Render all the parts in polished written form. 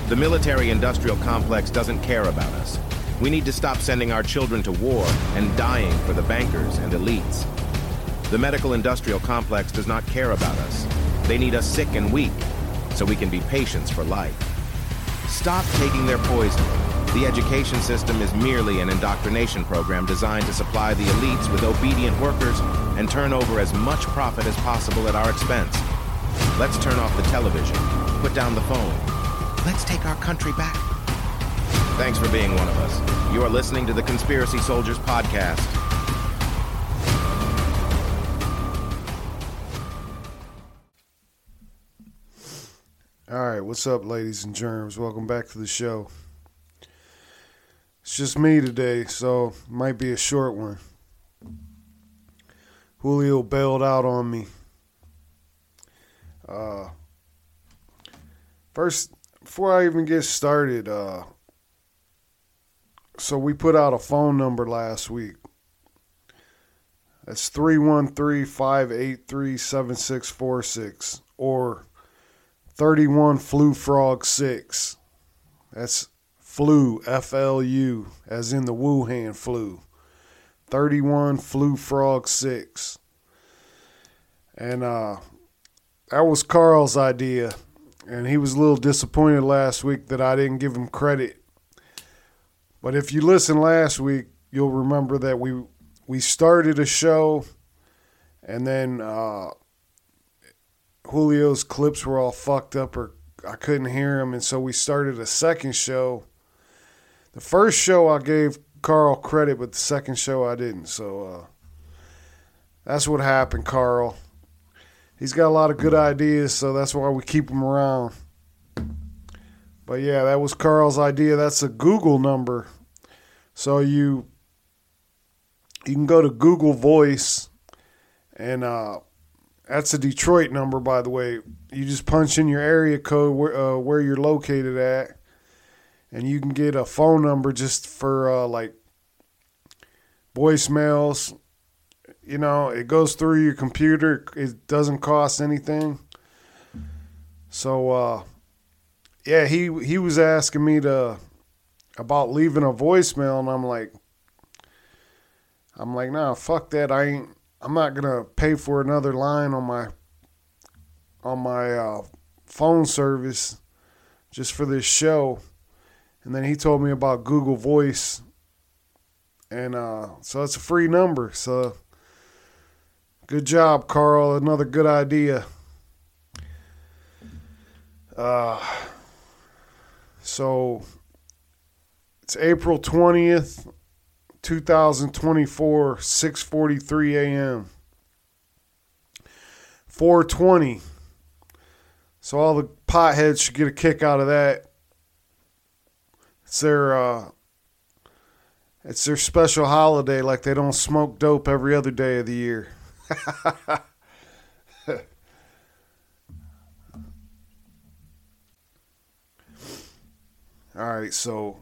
The military-industrial complex doesn't care about us. We need to stop sending our children to war and dying for the bankers and elites. The medical-industrial complex does not care about us. They need us sick and weak, so we can be patients for life. Stop taking their poison. The education system is merely an indoctrination program designed to supply the elites with obedient workers and turn over as much profit as possible at our expense. Let's turn off the television, put down the phone. Let's take our country back. Thanks for being one of us. You are listening to the Conspiracy Soldiers Podcast. All right, what's up, ladies and germs? Welcome back to the show. It's just me today, so it might be a short one. Julio bailed out on me. First, before I even get started, so we put out a phone number last week. That's 313-583-7646 or 31 Flu Frog 6. That's flu, F-L-U, as in the Wuhan flu. 31 Flu Frog 6. And that was Carl's idea. And he was a little disappointed last week that I didn't give him credit. But if you listened last week, you'll remember that we started a show and then Julio's clips were all fucked up or I couldn't hear him, and so we started a second show. The first show I gave Carl credit, but the second show I didn't. So that's what happened, Carl. He's got a lot of good ideas, so that's why we keep him around. But yeah, that was Carl's idea. That's a Google number. So you can go to Google Voice, and that's a Detroit number, by the way. You just punch in your area code where you're located at, and you can get a phone number just for like voicemails. You know, it goes through your computer. It doesn't cost anything. So, yeah, he was asking me about leaving a voicemail, and I'm like, nah, fuck that. I'm not gonna pay for another line on my phone service just for this show. And then he told me about Google Voice, and so it's a free number. So good job, Carl. Another good idea. So it's April 20th, 2024, 6:43 a.m. 420. So all the potheads should get a kick out of that. It's their special holiday, like they don't smoke dope every other day of the year. All right, so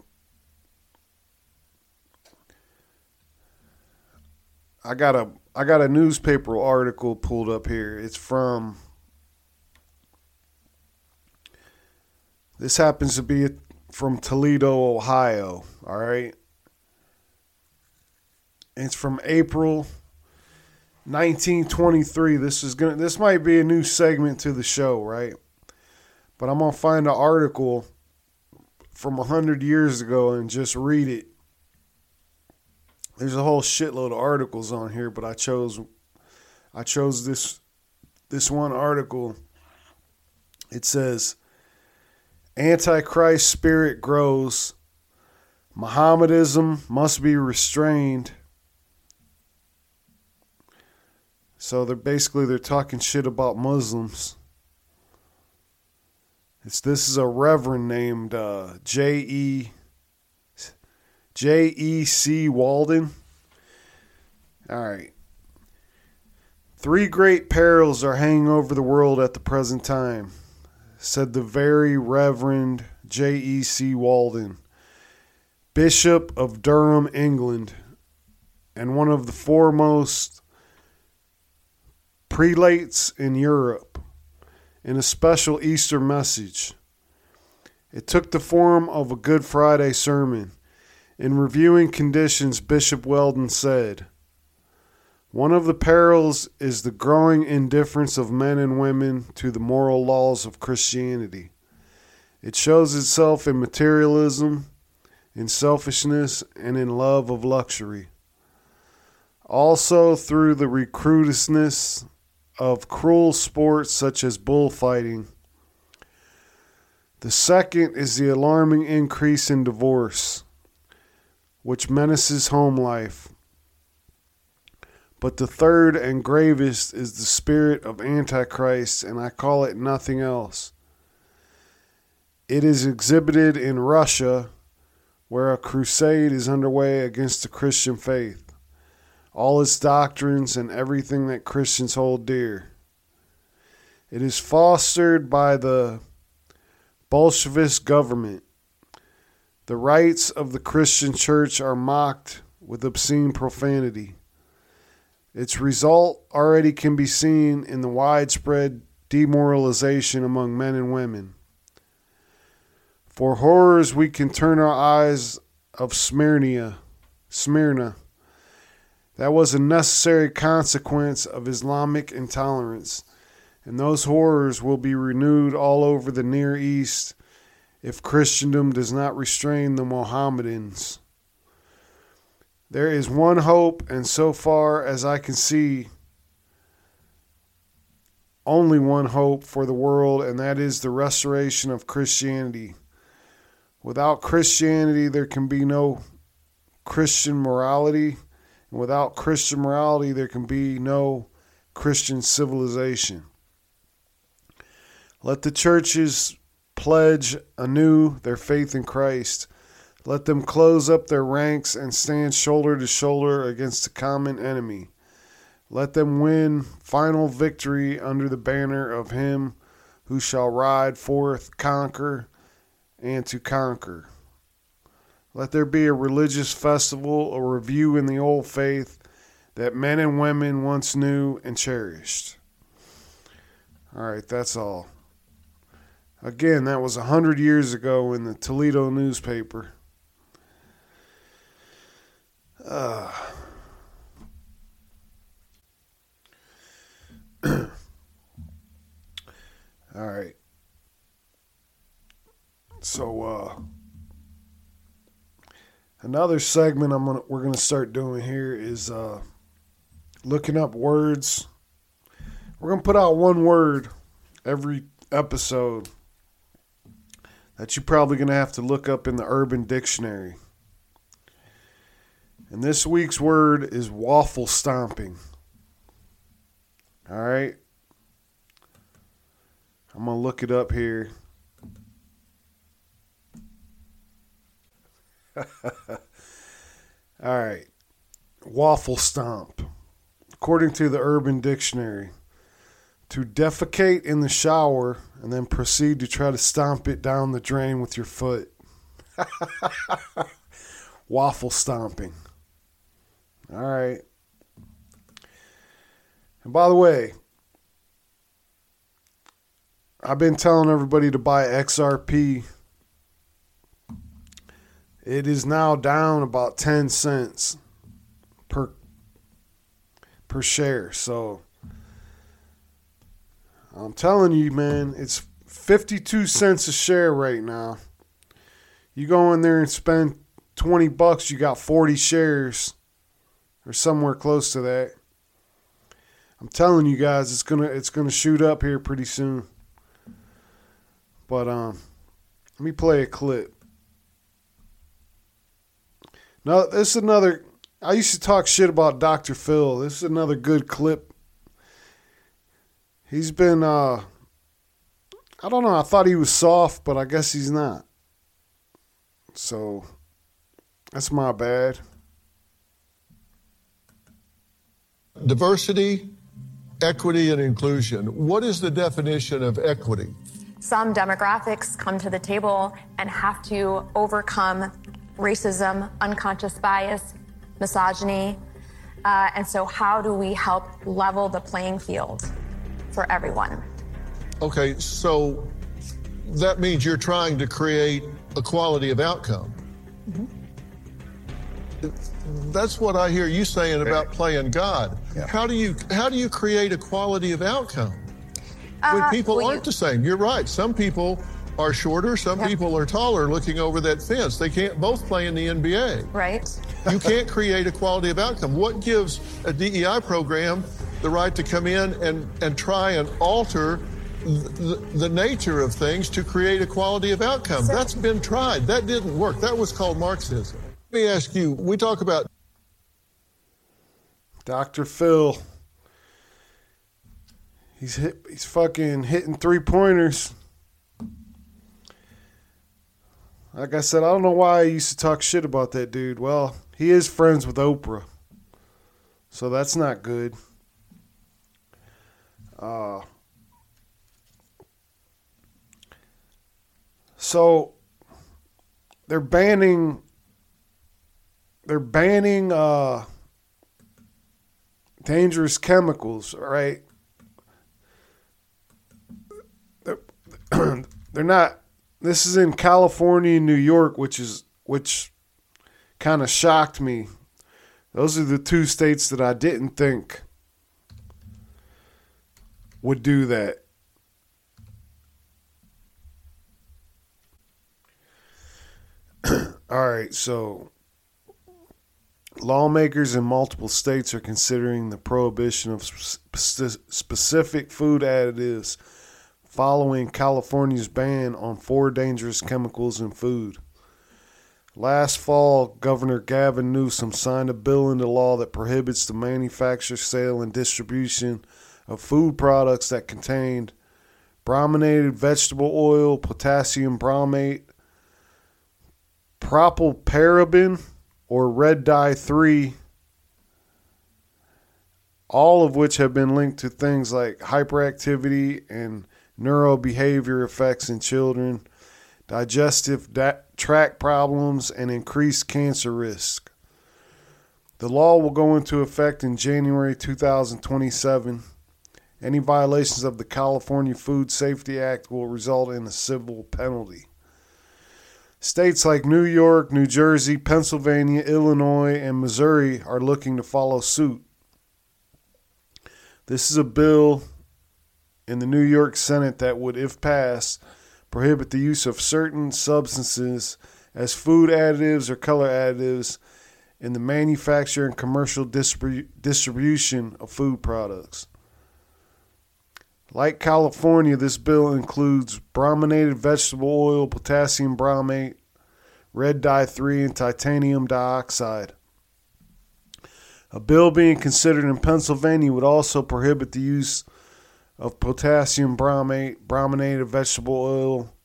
I got a newspaper article pulled up here. It's from, this happens to be from Toledo, Ohio. All right. It's from April 1923. This might be a new segment to the show, right? But I'm gonna find an article from 100 years ago and just read it. There's a whole shitload of articles on here, but I chose this one article. It says, Antichrist spirit grows. Mohammedanism must be restrained. So they're talking shit about Muslims. This is a reverend named J.E.C. Walden. All right. 3 great perils are hanging over the world at the present time, said the very Reverend J.E.C. Walden, Bishop of Durham, England, and one of the foremost prelates in Europe, in a special Easter message. It took the form of a Good Friday sermon. In reviewing conditions, Bishop Weldon said, "One of the perils is the growing indifference of men and women to the moral laws of Christianity. It shows itself in materialism, in selfishness, and in love of luxury. Also through the recruitousness of cruel sports such as bullfighting. The second is the alarming increase in divorce, which menaces home life. But the third and gravest is the spirit of Antichrist, and I call it nothing else. It is exhibited in Russia, where a crusade is underway against the Christian faith, all its doctrines and everything that Christians hold dear. It is fostered by the Bolshevist government. The rights of the Christian church are mocked with obscene profanity. Its result already can be seen in the widespread demoralization among men and women. For horrors we can turn our eyes of Smyrna. That was a necessary consequence of Islamic intolerance, and those horrors will be renewed all over the Near East if Christendom does not restrain the Mohammedans. There is one hope, and so far as I can see, only one hope for the world, and that is the restoration of Christianity. Without Christianity, there can be no Christian morality, and without Christian morality, there can be no Christian civilization. Let the churches pledge anew their faith in Christ. Let them close up their ranks and stand shoulder to shoulder against the common enemy. Let them win final victory under the banner of him who shall ride forth, conquer, and to conquer. Let there be a religious festival, a review in the old faith that men and women once knew and cherished." All right, that's all. Again, that was 100 years ago in the Toledo newspaper. All right. So another segment we're gonna start doing here is looking up words. We're gonna put out one word every episode that you're probably gonna have to look up in the Urban Dictionary. And this week's word is waffle stomping. All right. I'm going to look it up here. All right. Waffle stomp. According to the Urban Dictionary, to defecate in the shower and then proceed to try to stomp it down the drain with your foot. Waffle stomping. All right. And by the way, I've been telling everybody to buy XRP. It is now down about 10 cents per share. So I'm telling you, man, it's 52 cents a share right now. You go in there and spend $20, you got 40 shares. Or somewhere close to that. I'm telling you guys, it's gonna shoot up here pretty soon. But let me play a clip. Now this is another. I used to talk shit about Dr. Phil. This is another good clip. He's been I don't know. I thought he was soft, but I guess he's not. So that's my bad. Diversity, equity, and inclusion. What is the definition of equity? Some demographics come to the table and have to overcome racism, unconscious bias, misogyny. And so how do we help level the playing field for everyone? Okay, so that means you're trying to create a quality of outcome. That's what I hear you saying about playing God. Yeah. How do you create a quality of outcome when people aren't the same? You're right. Some people are shorter, some people are taller looking over that fence. They can't both play in the NBA. Right. You can't create a quality of outcome. What gives a DEI program the right to come in and try and alter the nature of things to create a quality of outcome? That's been tried. That didn't work. That was called Marxism. Let me ask you, we talk about Dr. Phil. He's fucking hitting 3-pointers. Like I said, I don't know why I used to talk shit about that dude. Well, he is friends with Oprah. So that's not good. So they're banning dangerous chemicals, right? They're not. This is in California and New York, which kind of shocked me. Those are the two states that I didn't think would do that. All right, so lawmakers in multiple states are considering the prohibition of specific food additives following California's ban on 4 dangerous chemicals in food. Last fall, Governor Gavin Newsom signed a bill into law that prohibits the manufacture, sale, and distribution of food products that contained brominated vegetable oil, potassium bromate, propylparaben, or red dye 3, all of which have been linked to things like hyperactivity and neurobehavior effects in children, digestive tract problems, and increased cancer risk. The law will go into effect in January 2027. Any violations of the California Food Safety Act will result in a civil penalty. States like New York, New Jersey, Pennsylvania, Illinois, and Missouri are looking to follow suit. This is a bill in the New York Senate that would, if passed, prohibit the use of certain substances as food additives or color additives in the manufacture and commercial distribution of food products. Like California, this bill includes brominated vegetable oil, potassium bromate, red dye 3, and titanium dioxide. A bill being considered in Pennsylvania would also prohibit the use of potassium bromate, brominated vegetable oil,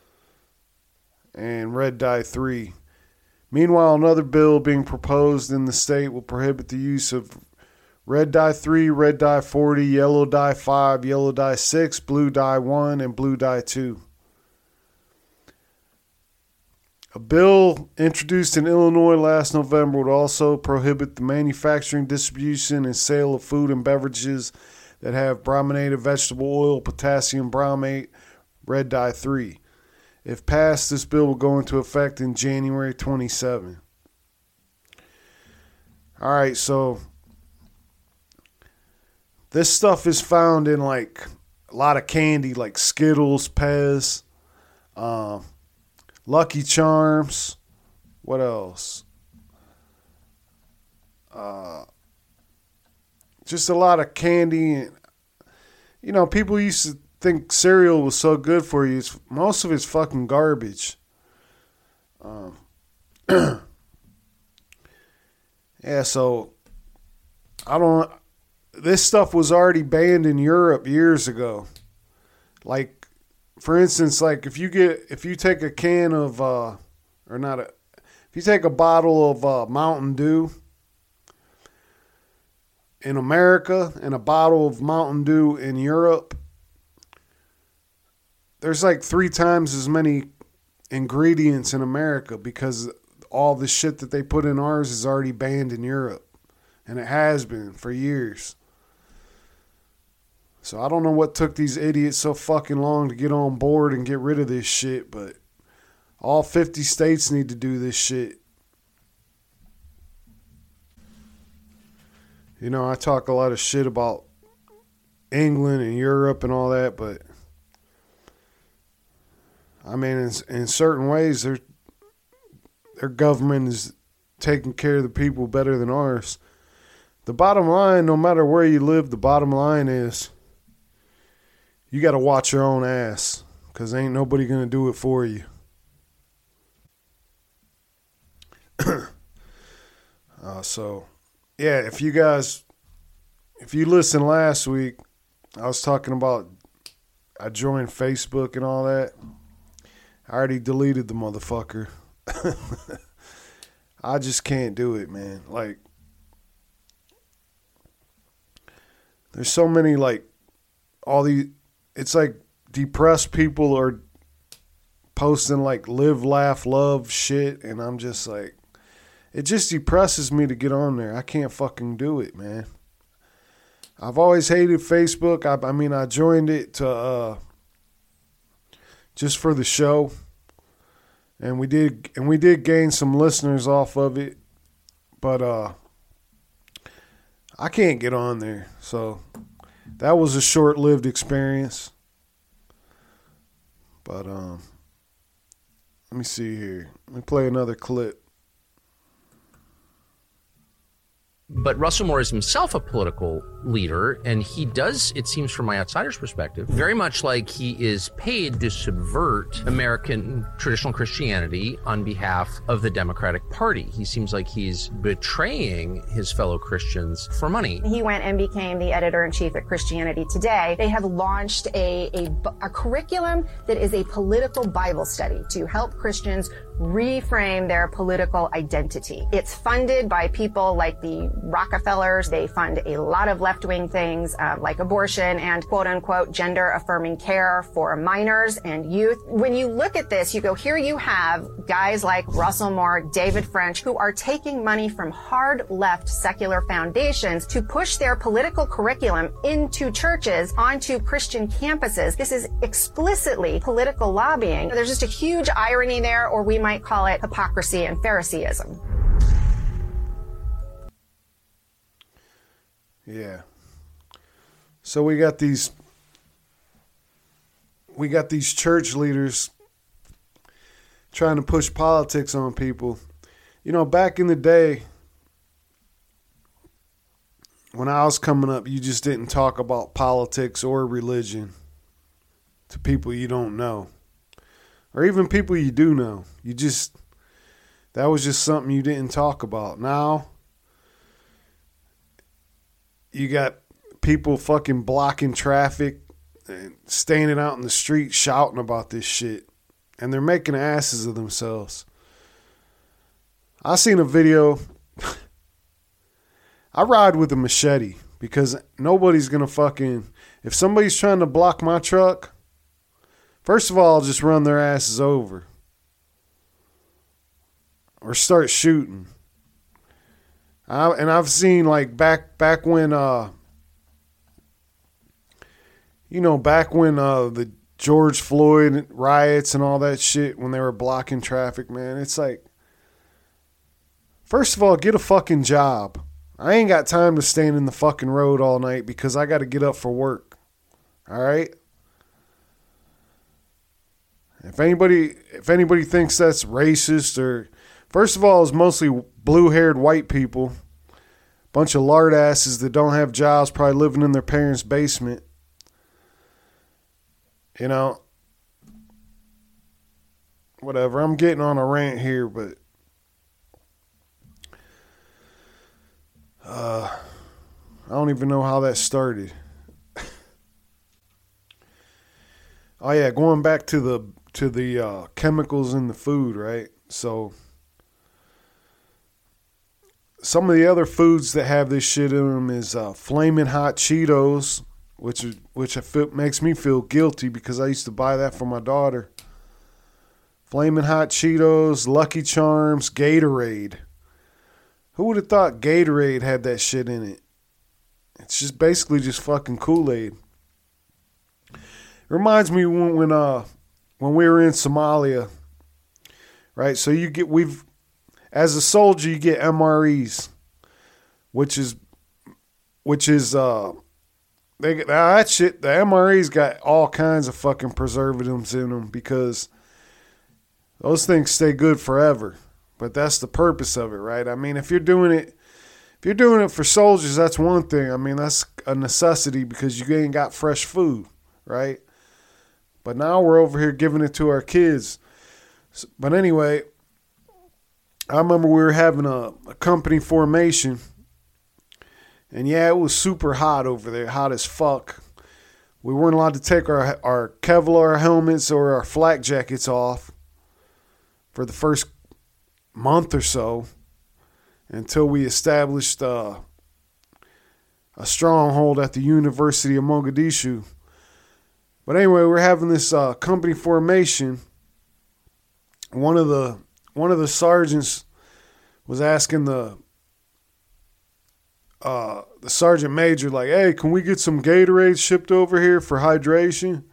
and red dye 3. Meanwhile, another bill being proposed in the state will prohibit the use of red dye 3, red dye 40, yellow dye 5, yellow dye 6, blue dye 1, and blue dye 2. A bill introduced in Illinois last November would also prohibit the manufacturing, distribution, and sale of food and beverages that have brominated vegetable oil, potassium bromate, red dye 3. If passed, this bill will go into effect in January 27. All right, so this stuff is found in like a lot of candy, like Skittles, Pez, Lucky Charms. What else? Just a lot of candy. You know, people used to think cereal was so good for you. Most of it's fucking garbage. Yeah, so this stuff was already banned in Europe years ago. Like, for instance, like if you take a can of if you take a bottle of Mountain Dew in America and a bottle of Mountain Dew in Europe, there's like 3 times as many ingredients in America because all the shit that they put in ours is already banned in Europe. And it has been for years. So I don't know what took these idiots so fucking long to get on board and get rid of this shit, but all 50 states need to do this shit. You know, I talk a lot of shit about England and Europe and all that, but I mean, in certain ways, their government is taking care of the people better than ours. The bottom line, no matter where you live, the bottom line is you got to watch your own ass, because ain't nobody going to do it for you. So, yeah, if you listened last week, I was talking about I joined Facebook and all that. I already deleted the motherfucker. I just can't do it, man. Like, there's so many, like, all these, it's like depressed people are posting, like, live, laugh, love shit, and I'm just like, it just depresses me to get on there. I can't fucking do it, man. I've always hated Facebook. I mean, I joined it to just for the show, and we did gain some listeners off of it, but I can't get on there. So that was a short-lived experience. But let me see here. Let me play another clip. But Russell Moore is himself a political leader, and he does, it seems from my outsider's perspective, very much like he is paid to subvert American traditional Christianity on behalf of the Democratic Party. He seems like he's betraying his fellow Christians for money. He went and became the editor-in-chief at Christianity Today. They have launched a curriculum that is a political Bible study to help Christians reframe their political identity. It's funded by people like the Rockefellers. They fund a lot of left-wing things like abortion and quote-unquote gender-affirming care for minors and youth. When you look at this, you go, here you have guys like Russell Moore, David French, who are taking money from hard left secular foundations to push their political curriculum into churches, onto Christian campuses. This is explicitly political lobbying. There's just a huge irony there, or we might call it hypocrisy and Phariseeism. Yeah. So we got these church leaders trying to push politics on people. You know, back in the day, when I was coming up, you just didn't talk about politics or religion to people you don't know. Or even people you do know. That was just something you didn't talk about. Now, you got people fucking blocking traffic and standing out in the street shouting about this shit. And they're making asses of themselves. I seen a video. I ride with a machete because nobody's going to fucking... If somebody's trying to block my truck, first of all, I'll just run their asses over. Or start shooting. And I've seen, like, back when, back when the George Floyd riots and all that shit, when they were blocking traffic, man, it's like, first of all, get a fucking job. I ain't got time to stand in the fucking road all night because I got to get up for work. All right? If anybody thinks that's racist or... First of all, it's mostly blue-haired white people. Bunch of lard asses that don't have jobs, probably living in their parents' basement. You know? Whatever. I'm getting on a rant here, but... I don't even know how that started. Oh, yeah, going back to the chemicals in the food, right? So... Some of the other foods that have this shit in them is Flamin' Hot Cheetos, which makes me feel guilty because I used to buy that for my daughter. Flamin' Hot Cheetos, Lucky Charms, Gatorade. Who would have thought Gatorade had that shit in it? It's just basically just fucking Kool-Aid. reminds me when we were in Somalia, right? So as a soldier, you get MREs, which is that shit. The MREs got all kinds of fucking preservatives in them because those things stay good forever. But that's the purpose of it, right? I mean, if you're doing it for soldiers, that's one thing. I mean, that's a necessity because you ain't got fresh food, right? But now we're over here giving it to our kids. But anyway, I remember we were having a company formation. And yeah, it was super hot over there, hot as fuck. We weren't allowed to take our Kevlar helmets or our flak jackets off for the first month or so until we established a stronghold at the University of Mogadishu. But anyway, we're having this company formation. One of the sergeants was asking the sergeant major, like, hey, can we get some Gatorade shipped over here for hydration?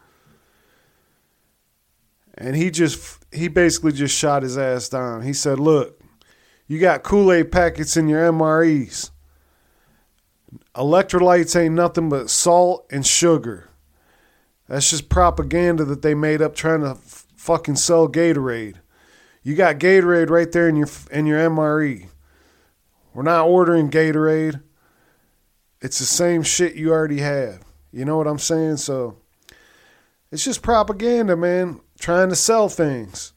And he basically just shot his ass down. He said, look, you got Kool-Aid packets in your MREs. Electrolytes ain't nothing but salt and sugar. That's just propaganda that they made up trying to fucking sell Gatorade. You got Gatorade right there in your MRE. We're not ordering Gatorade. It's the same shit you already have. You know what I'm saying? So it's just propaganda, man. Trying to sell things.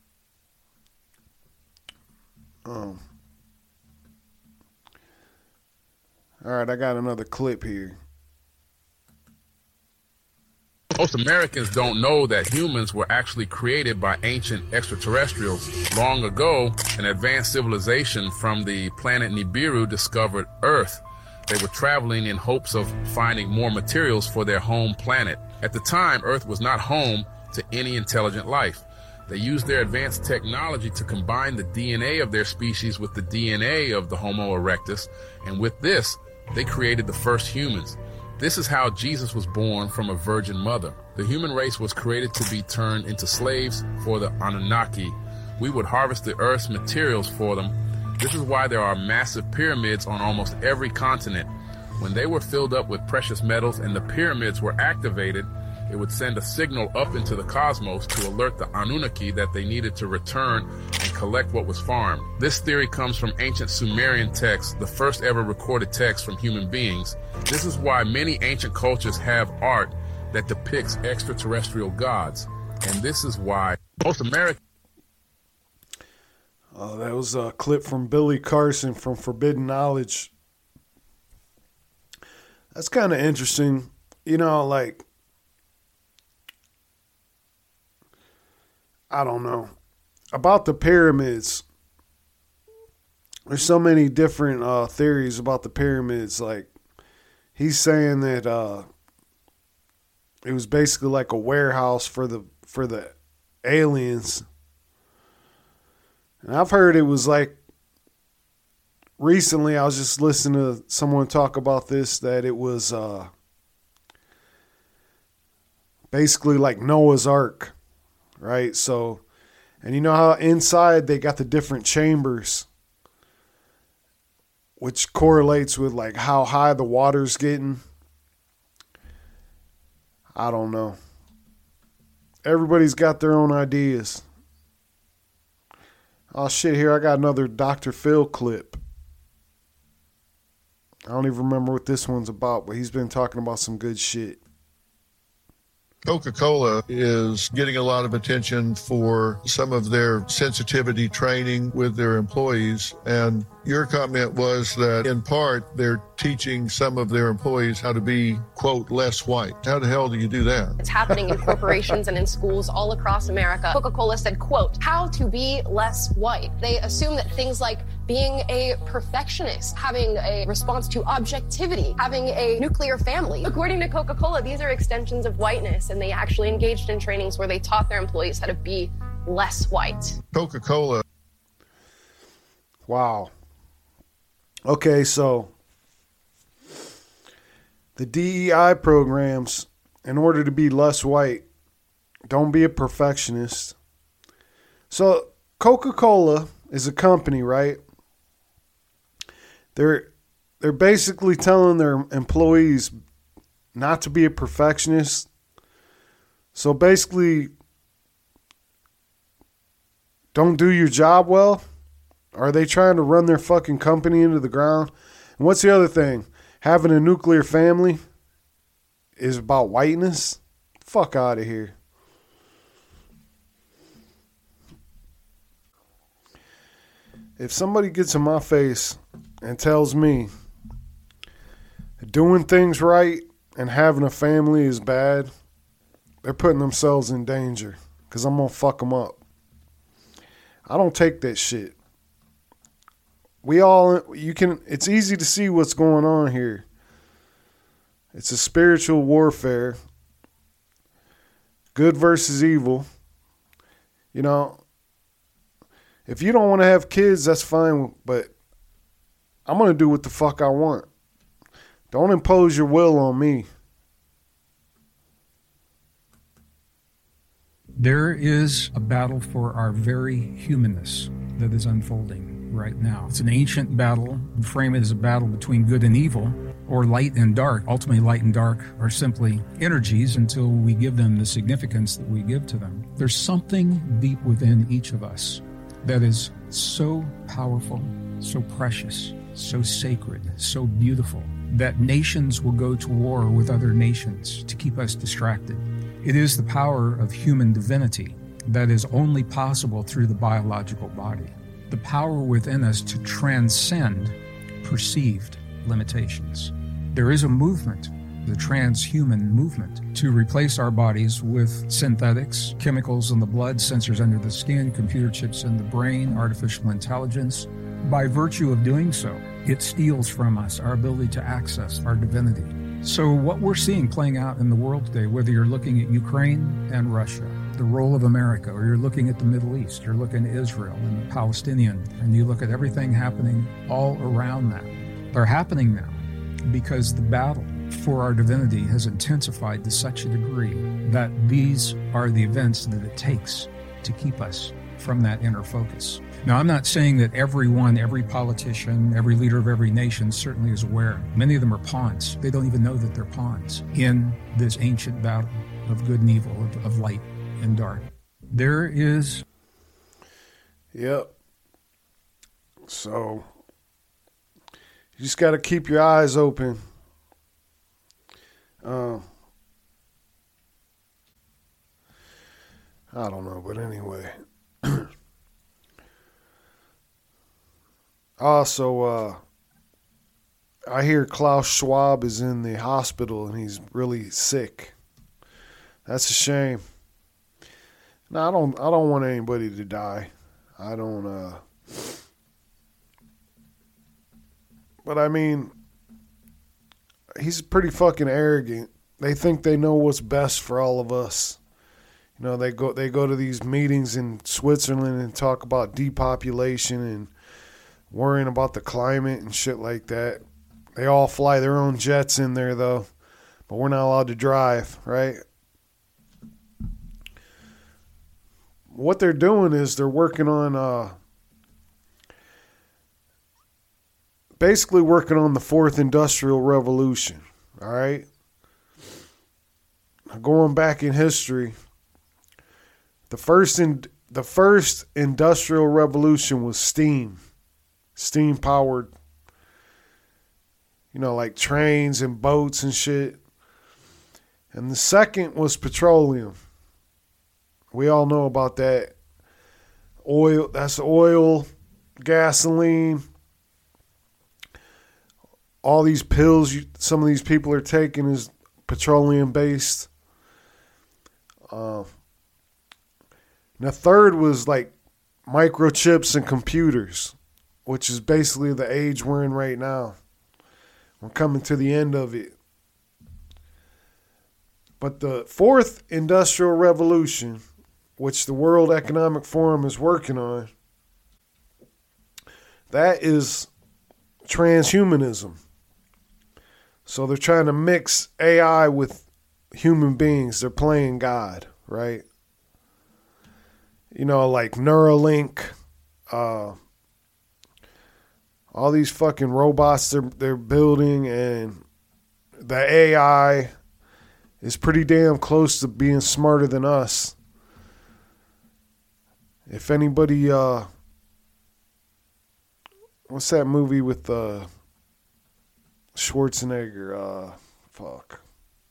All right, I got another clip here. Most Americans don't know that humans were actually created by ancient extraterrestrials. Long ago, an advanced civilization from the planet Nibiru discovered Earth. They were traveling in hopes of finding more materials for their home planet. At the time, Earth was not home to any intelligent life. They used their advanced technology to combine the DNA of their species with the DNA of the Homo erectus, and with this, they created the first humans. This is how Jesus was born from a virgin mother. The human race was created to be turned into slaves for the Anunnaki. We would harvest the Earth's materials for them. This is why there are massive pyramids on almost every continent. When they were filled up with precious metals and the pyramids were activated, it would send a signal up into the cosmos to alert the Anunnaki that they needed to return and collect what was farmed. This theory comes from ancient Sumerian texts, the first ever recorded text from human beings. This is why many ancient cultures have art that depicts extraterrestrial gods. And this is why most Americans... That was a clip from Billy Carson from Forbidden Knowledge. That's kind of interesting. You know, like, I don't know. About the pyramids, there's so many different theories about the pyramids. Like, he's saying that it was basically like a warehouse for the aliens. And I've heard it was like, recently I was just listening to someone talk about this, that it was basically like Noah's Ark, right? So, and you know how inside they got the different chambers, which correlates with like how high the water's getting. I don't know. Everybody's got their own ideas. Oh shit, here I got another Dr. Phil clip. I don't even remember what this one's about, but he's been talking about some good shit. Coca-Cola is getting a lot of attention for some of their sensitivity training with their employees. And your comment was that in part, they're teaching some of their employees how to be, quote, less white. How the hell do you do that? It's happening in corporations and in schools all across America. Coca-Cola said, quote, how to be less white. They assume that things like being a perfectionist, having a response to objectivity, having a nuclear family. According to Coca-Cola, these are extensions of whiteness, and they actually engaged in trainings where they taught their employees how to be less white. Coca-Cola. Wow. Okay, so the DEI programs in order to be less white. Don't be a perfectionist. So Coca-Cola is a company, right? They're basically telling their employees not to be a perfectionist. So basically, don't do your job well. Are they trying to run their fucking company into the ground? And what's the other thing? Having a nuclear family is about whiteness? Fuck out of here. If somebody gets in my face and tells me doing things right and having a family is bad, they're putting themselves in danger, because I'm going to fuck them up. I don't take that shit. It's easy to see what's going on here. It's a spiritual warfare. Good versus evil. You know, if you don't want to have kids, that's fine, but I'm going to do what the fuck I want. Don't impose your will on me. There is a battle for our very humanness that is unfolding right now. It's an ancient battle. Frame it as a battle between good and evil, or light and dark. Ultimately, light and dark are simply energies until we give them the significance that we give to them. There's something deep within each of us that is so powerful, so precious, so sacred, so beautiful, that nations will go to war with other nations to keep us distracted. It is the power of human divinity that is only possible through the biological body. The power within us to transcend perceived limitations. There is a movement, the transhuman movement, to replace our bodies with synthetics, chemicals in the blood, sensors under the skin, computer chips in the brain, artificial intelligence. By virtue of doing so, it steals from us our ability to access our divinity. So what we're seeing playing out in the world today, whether you're looking at Ukraine and Russia, the role of America, or you're looking at the Middle East, you're looking at Israel and the Palestinian, and you look at everything happening all around that. They're happening now because the battle for our divinity has intensified to such a degree that these are the events that it takes to keep us from that inner focus. Now, I'm not saying that everyone, every politician, every leader of every nation certainly is aware. Many of them are pawns. They don't even know that they're pawns in this ancient battle of good and evil, of light and dark. There is... Yep. So, you just got to keep your eyes open. I don't know, but anyway. Also, I hear Klaus Schwab is in the hospital and he's really sick. That's a shame. No, I don't want anybody to die. I don't. But I mean, he's pretty fucking arrogant. They think they know what's best for all of us. You know, they go to these meetings in Switzerland and talk about depopulation and worrying about the climate and shit like that. They all fly their own jets in there, though. But we're not allowed to drive, right? What they're doing is they're working on, basically working on the fourth industrial revolution, all right? Going back in history, the first industrial revolution was steam. Steam powered, you know, like trains and boats and shit. And the second was petroleum. We all know about that. Oil, that's oil, gasoline, all these pills some of these people are taking is petroleum based. And the third was like microchips and computers, which is basically the age we're in right now. We're coming to the end of it. But the fourth industrial revolution, which the World Economic Forum is working on, that is transhumanism. So they're trying to mix AI with human beings. They're playing God, right? You know, like Neuralink, all these fucking robots they're building, and the AI is pretty damn close to being smarter than us. If anybody, what's that movie with Schwarzenegger? Fuck.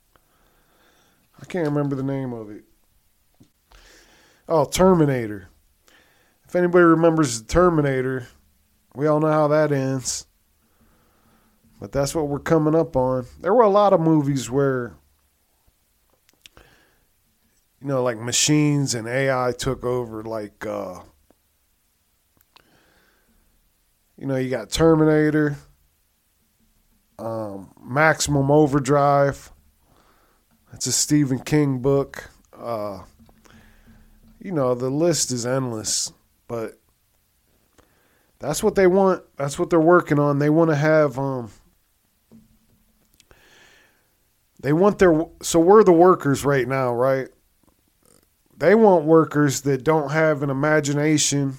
I can't remember the name of it. Oh, Terminator. If anybody remembers the Terminator, we all know how that ends. But that's what we're coming up on. There were a lot of movies where, you know, like machines and AI took over. Like, you know, you got Terminator, Maximum Overdrive. It's a Stephen King book. You know, the list is endless, but that's what they want. That's what they're working on. They want to have, so we're the workers right now, right? They want workers that don't have an imagination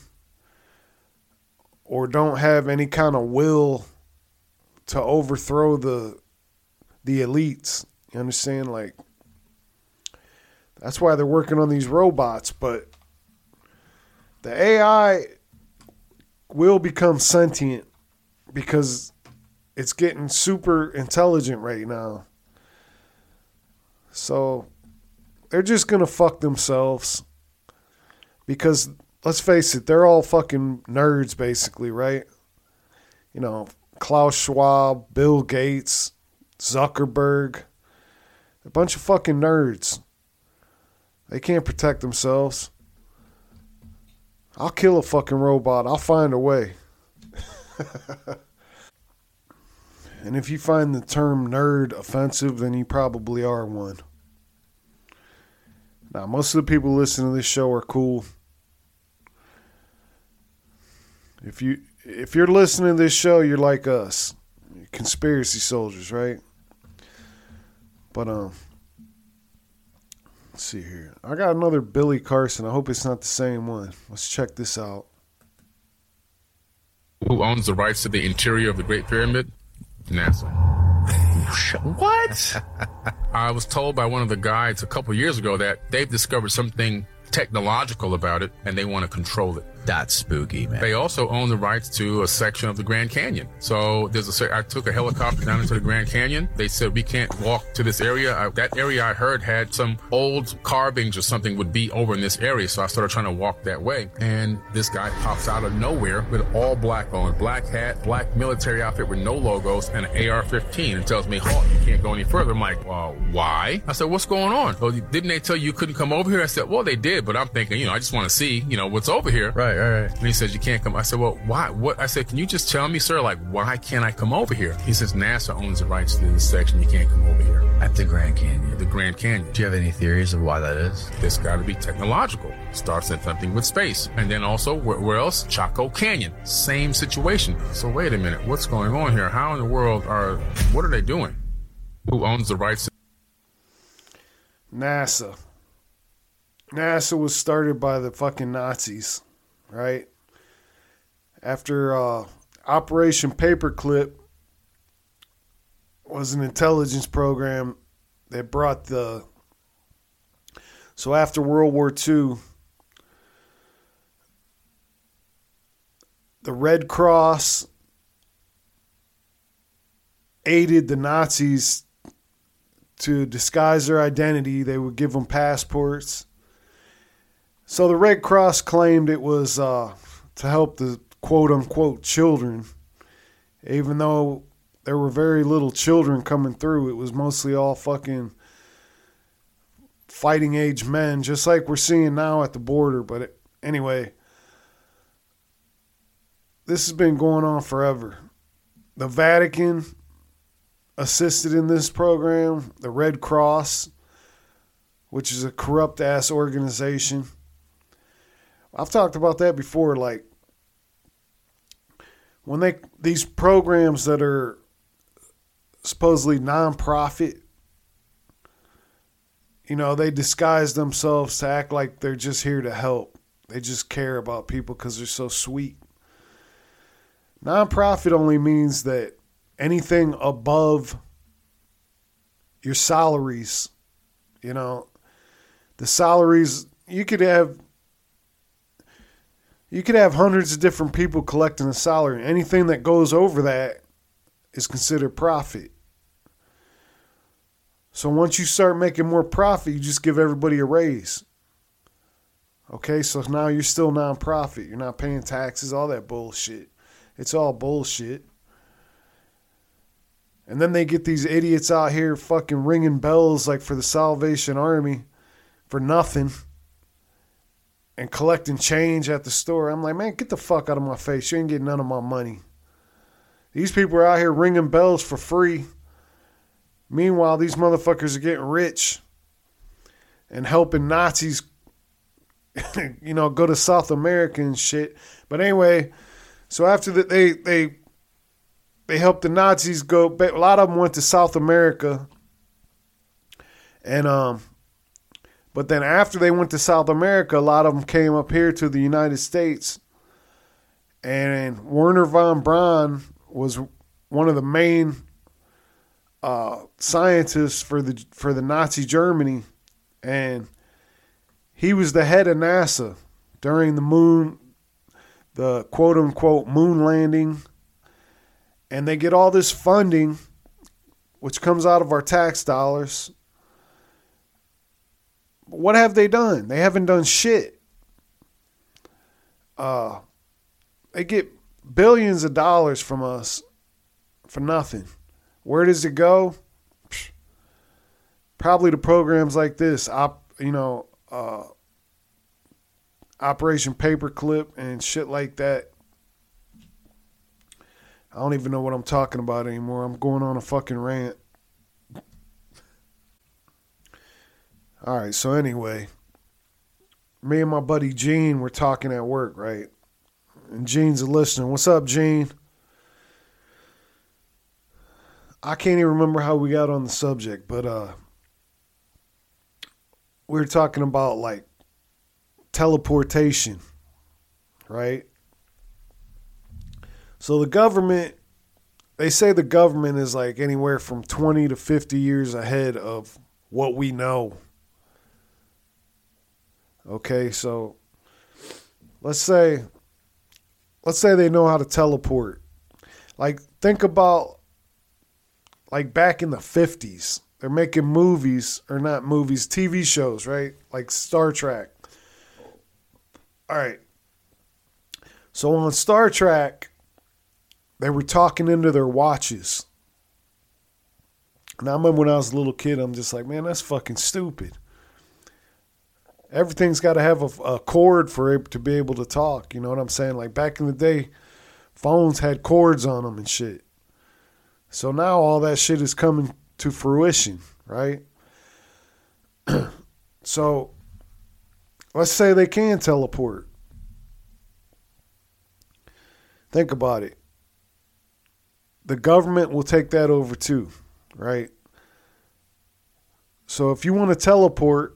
or don't have any kind of will to overthrow the elites. You understand? Like, that's why they're working on these robots. But the AI will become sentient because it's getting super intelligent right now. So they're just going to fuck themselves because, let's face it, they're all fucking nerds basically, right? You know, Klaus Schwab, Bill Gates, Zuckerberg, a bunch of fucking nerds. They can't protect themselves. I'll kill a fucking robot. I'll find a way. And if you find the term nerd offensive, then you probably are one. Now, most of the people listening to this show are cool. If you're listening to this show, you're like us. You're conspiracy soldiers, right? But let's see here. I got another Billy Carson. I hope it's not the same one. Let's check this out. Who owns the rights to the interior of the Great Pyramid? NASA. What? I was told by one of the guides a couple years ago that they've discovered something technological about it and they want to control it. That's spooky, man. They also own the rights to a section of the Grand Canyon. So I took a helicopter down into the Grand Canyon. They said we can't walk to this area. That area I heard had some old carvings or something would be over in this area. So I started trying to walk that way. And this guy pops out of nowhere with all black on, black hat, black military outfit with no logos, and an AR-15 and tells me, halt, you can't go any further. I'm like, well, why? I said, what's going on? Well, didn't they tell you couldn't come over here? I said, well, they did, but I'm thinking, I just want to see, what's over here. Right. And he says, you can't come. I said, well, why? What? I said, can you just tell me, sir, like, why can't I come over here? He says, NASA owns the rights to this section. You can't come over here. At the Grand Canyon. The Grand Canyon. Do you have any theories of why that is? It's got to be technological. Starts at something with space. And then also, where else? Chaco Canyon. Same situation. So wait a minute. What's going on here? How in the world what are they doing? Who owns the rights? NASA. NASA was started by the fucking Nazis, right? After Operation Paperclip was an intelligence program that brought so after World War II, the Red Cross aided the Nazis to disguise their identity. They would give them passports. So the Red Cross claimed it was to help the quote-unquote children. Even though there were very little children coming through, it was mostly all fucking fighting age men, just like we're seeing now at the border. But anyway, this has been going on forever. The Vatican assisted in this program. The Red Cross, which is a corrupt-ass organization. I've talked about that before, like, when these programs that are supposedly non-profit, you know, they disguise themselves to act like they're just here to help. They just care about people because they're so sweet. Nonprofit only means that anything above your salaries, you know, the salaries, you could have hundreds of different people collecting a salary. Anything that goes over that is considered profit. So once you start making more profit, you just give everybody a raise. Okay, so now you're still nonprofit. You're not paying taxes, all that bullshit. It's all bullshit. And then they get these idiots out here fucking ringing bells like for the Salvation Army for nothing and collecting change at the store. I'm like, man, get the fuck out of my face. You ain't getting none of my money. These people are out here ringing bells for free. Meanwhile, these motherfuckers are getting rich and helping Nazis, you know, go to South America and shit. But anyway, so after that, they helped the Nazis go. A lot of them went to South America, and but then after they went to South America, a lot of them came up here to the United States. And Werner von Braun was one of the main scientists for the Nazi Germany, and he was the head of NASA during the quote unquote moon landing. And they get all this funding, which comes out of our tax dollars. What have they done? They haven't done shit. They get billions of dollars from us for nothing. Where does it go? Probably to programs like this, Operation Paperclip and shit like that. I don't even know what I'm talking about anymore. I'm going on a fucking rant. All right, so anyway, me and my buddy Gene were talking at work, right? And Gene's a listener. What's up, Gene? I can't even remember how we got on the subject, but we were talking about like teleportation, right? So the government, they say the government is like anywhere from 20 to 50 years ahead of what we know. Okay, so let's say they know how to teleport. Like, think about like back in the 50s. They're making movies, or not movies, TV shows, right? Like Star Trek. All right. So on Star Trek, they were talking into their watches. And I remember when I was a little kid, I'm just like, man, that's fucking stupid. Everything's got to have a cord for it to be able to talk. You know what I'm saying? Like back in the day, phones had cords on them and shit. So now all that shit is coming to fruition, right? So let's say they can teleport. Think about it. The government will take that over too, right? So if you want to teleport,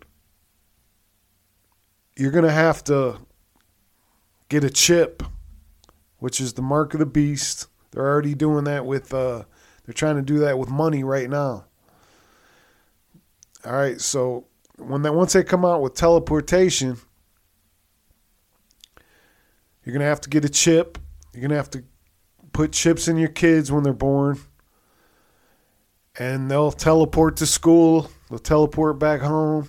you're going to have to get a chip, which is the mark of the beast. They're already doing that with, they're trying to do that with money right now. All right, so once they come out with teleportation, you're going to have to get a chip. You're going to have to put chips in your kids when they're born. And they'll teleport to school. They'll teleport back home.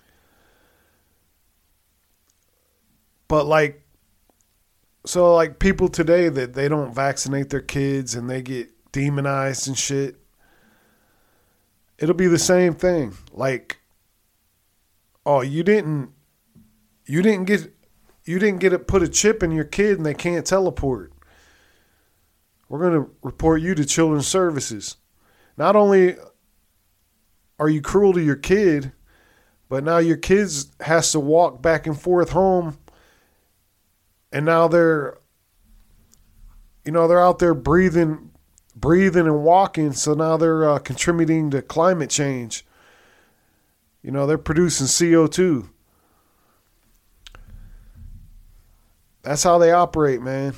But like people today that they don't vaccinate their kids and they get demonized and shit. It'll be the same thing. Like, oh, you didn't get it, put a chip in your kid and they can't teleport. We're going to report you to Children's Services. Not only are you cruel to your kid, but now your kids has to walk back and forth home. And now they're out there breathing and walking. So now they're contributing to climate change. You know, they're producing CO2. That's how they operate, man.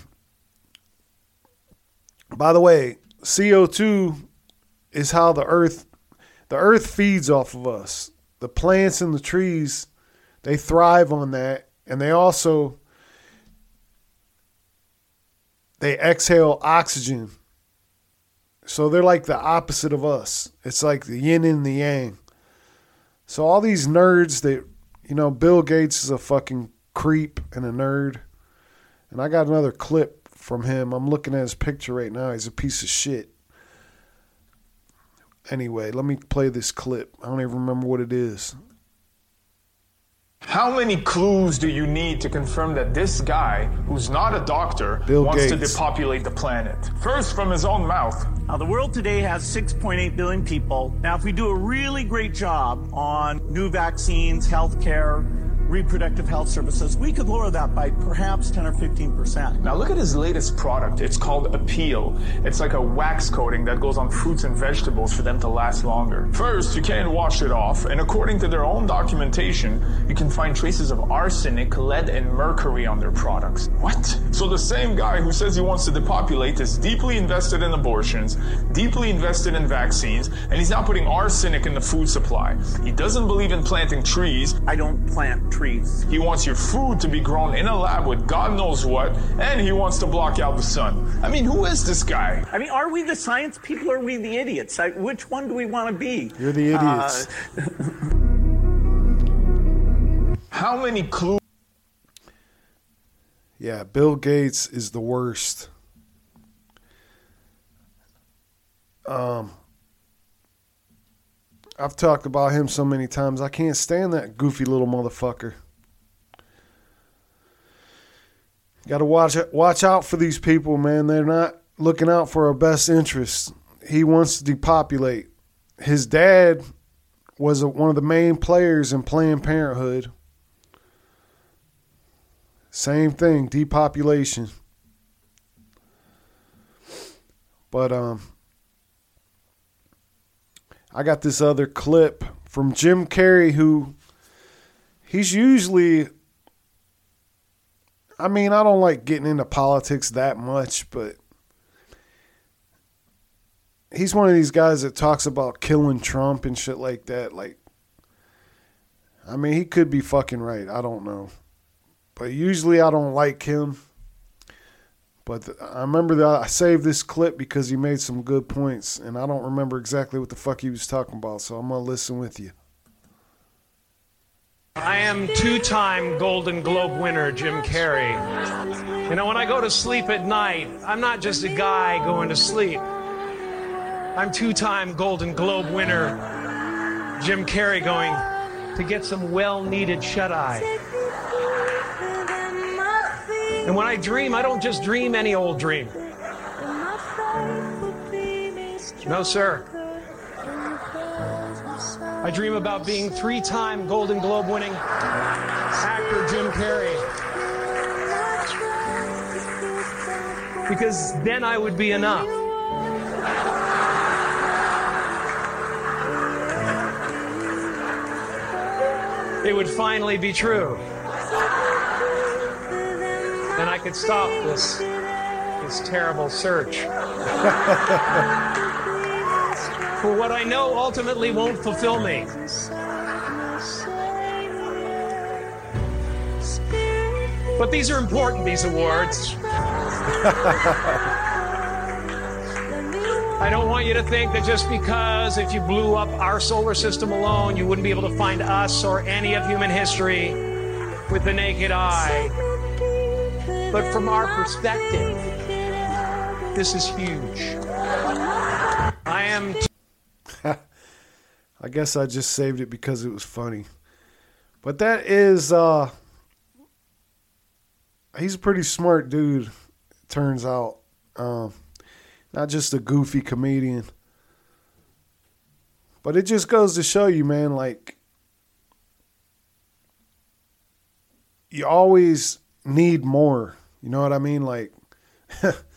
By the way, CO2 is how the earth feeds off of us. The plants and the trees, they thrive on that. And they exhale oxygen. So they're like the opposite of us. It's like the yin and the yang. So all these nerds that, you know, Bill Gates is a fucking creep and a nerd. And I got another clip from him. I'm looking at his picture right now. He's a piece of shit. Anyway, let me play this clip. I don't even remember what it is. How many clues do you need to confirm that this guy, who's not a doctor, Bill wants Gates, to depopulate the planet? First, from his own mouth. Now, the world today has 6.8 billion people. Now, if we do a really great job on new vaccines, healthcare, reproductive health services, we could lower that by perhaps 10 or 15%. Now look at his latest product. It's called Appeal. It's like a wax coating that goes on fruits and vegetables for them to last longer. First, you can't wash it off, and according to their own documentation, you can find traces of arsenic, lead, and mercury on their products. What? So the same guy who says he wants to depopulate is deeply invested in abortions, deeply invested in vaccines, and he's now putting arsenic in the food supply. He doesn't believe in planting trees. I don't plant trees. He wants your food to be grown in a lab with God knows what, and he wants to block out the sun. I mean, who is this guy? I mean, are we the science people or are we the idiots? Which one do we want to be? You're the idiots. How many clues? Yeah, Bill Gates is the worst. I've talked about him so many times. I can't stand that goofy little motherfucker. Got to watch out for these people, man. They're not looking out for our best interests. He wants to depopulate. His dad was one of the main players in Planned Parenthood. Same thing, depopulation. But I got this other clip from Jim Carrey, who he's usually, I mean, I don't like getting into politics that much, but he's one of these guys that talks about killing Trump and shit like that. Like, I mean, he could be fucking right. I don't know. But usually I don't like him. But I remember that I saved this clip because he made some good points, and I don't remember exactly what the fuck he was talking about, so I'm going to listen with you. I am two-time Golden Globe winner Jim Carrey. You know, when I go to sleep at night, I'm not just a guy going to sleep. I'm two-time Golden Globe winner Jim Carrey going to get some well-needed shut-eye. And when I dream, I don't just dream any old dream. No, sir. I dream about being three-time Golden Globe winning actor Jim Carrey. Because then I would be enough. It would finally be true. And I could stop this terrible search for what I know ultimately won't fulfill me. But these are important, these awards. I don't want you to think that just because if you blew up our solar system alone, you wouldn't be able to find us or any of human history with the naked eye. But from our perspective, this is huge. I am... I guess I just saved it because it was funny. But that is... he's a pretty smart dude, it turns out. Not just a goofy comedian. But it just goes to show you, man, like... You always need more. You know what I mean? Like,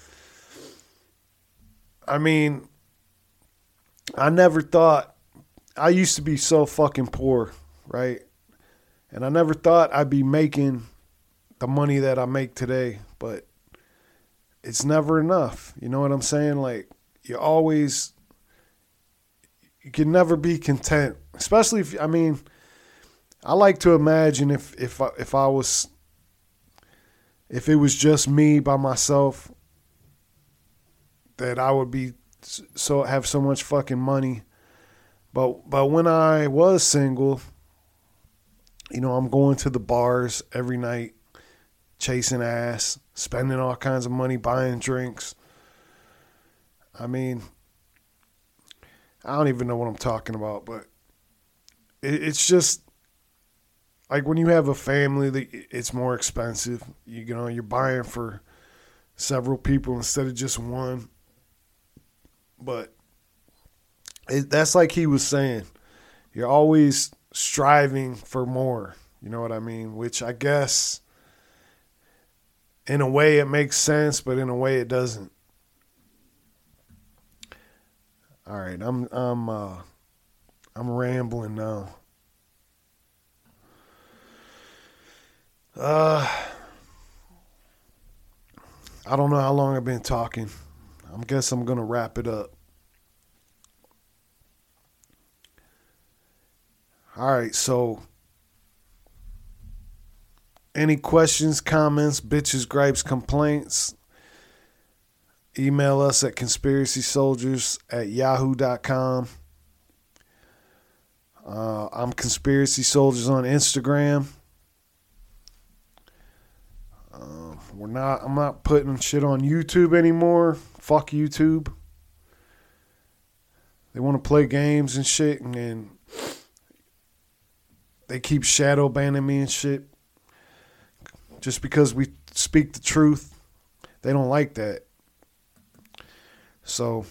I mean, I never thought I used to be so fucking poor, right? And I never thought I'd be making the money that I make today, but it's never enough. You know what I'm saying? Like, you can never be content, especially if, I mean, I like to imagine if it was just me by myself, that I would have so much fucking money. But when I was single, you know, I'm going to the bars every night, chasing ass, spending all kinds of money, buying drinks. I mean, I don't even know what I'm talking about, but it's just like when you have a family, it's more expensive. You know, you're buying for several people instead of just one. But that's like he was saying. You're always striving for more. You know what I mean? Which I guess in a way it makes sense, but in a way it doesn't. All right, I'm rambling now. I don't know how long I've been talking. I guess I'm gonna wrap it up. All right, so any questions, comments, bitches, gripes, complaints, email us at conspiracysoldiers@yahoo.com. I'm Conspiracy Soldiers on Instagram. I'm not putting shit on YouTube anymore. Fuck YouTube. They want to play games and shit, and they keep shadow banning me and shit. Just because we speak the truth, they don't like that. So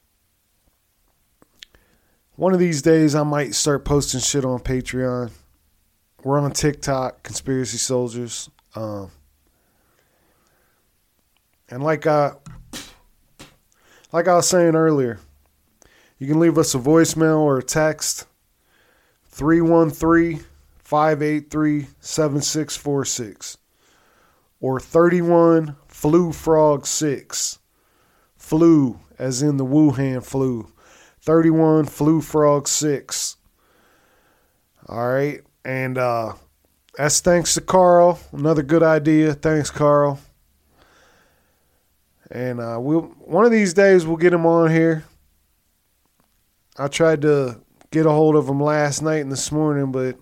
one of these days I might start posting shit on Patreon. We're on TikTok, Conspiracy Soldiers. And like I was saying earlier, you can leave us a voicemail or a text, 313-583-7646 or 31-FLU-FROG-6. Flu, as in the Wuhan flu. 31-FLU-FROG-6. All right. And that's thanks to Carl. Another good idea. Thanks, Carl. And one of these days we'll get him on here. I tried to get a hold of him last night and this morning, but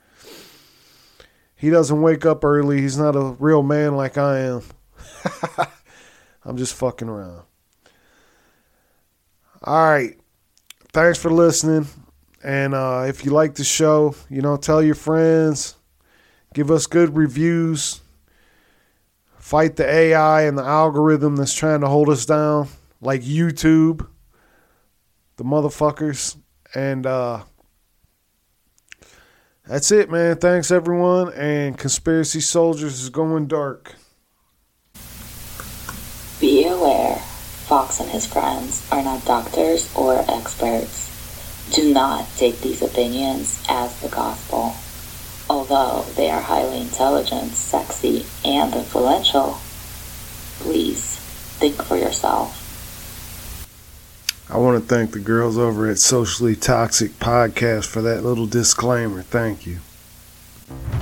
he doesn't wake up early. He's not a real man like I am. I'm just fucking around. All right. Thanks for listening. And if you like the show, you know, tell your friends. Give us good reviews. Fight the AI and the algorithm that's trying to hold us down, like YouTube, the motherfuckers. And that's it, man. Thanks, everyone. And Conspiracy Soldiers is going dark. Be aware, Fox and his friends are not doctors or experts. Do not take these opinions as the gospel. Although they are highly intelligent, sexy, and influential, please think for yourself. I want to thank the girls over at Socially Toxic Podcast for that little disclaimer. Thank you.